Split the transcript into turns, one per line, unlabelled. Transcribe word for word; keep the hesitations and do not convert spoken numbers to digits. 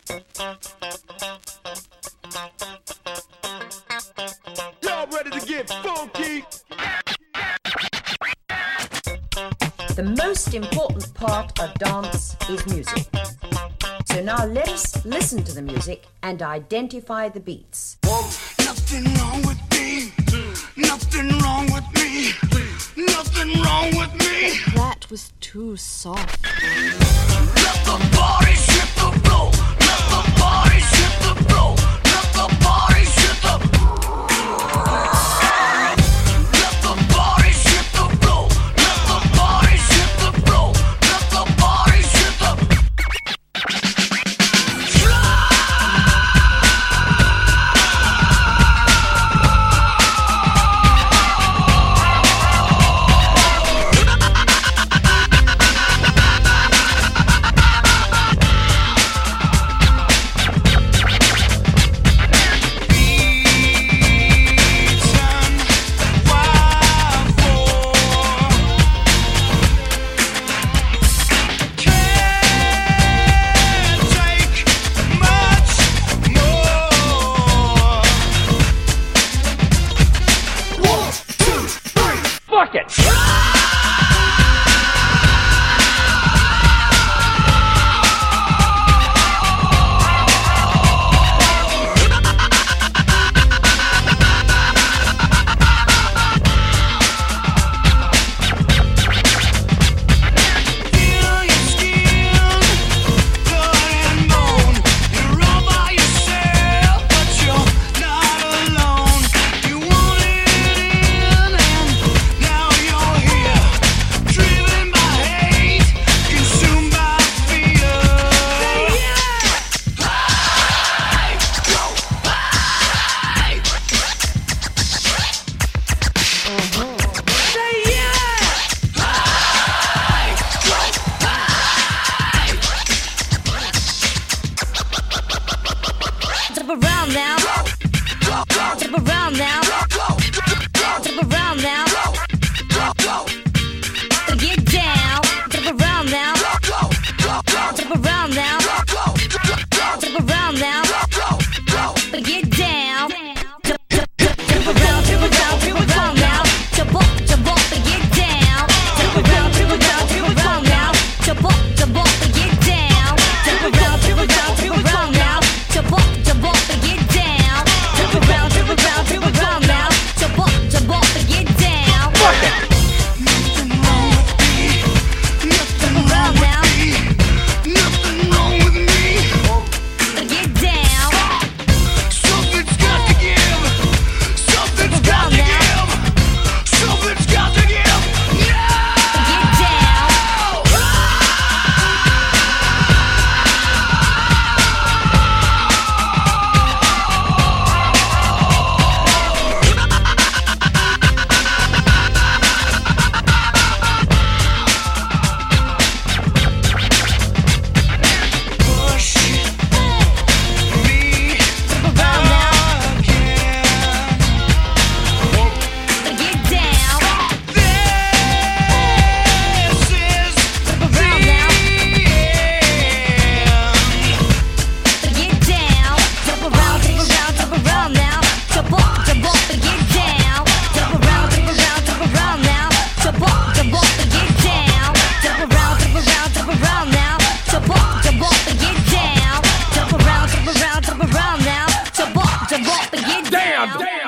Y'all ready to get funky?
The most important part of dance is music. So now let us listen to the music and identify the beats.
Nothing wrong with me. Nothing wrong with me. Nothing wrong with me.
That was too soft.
Let the body hit the floor. Let the body hit the floor. Let the body hit the Let the body hit the floor. Let the body hit the floor. Let the body hit the
Damn, damn.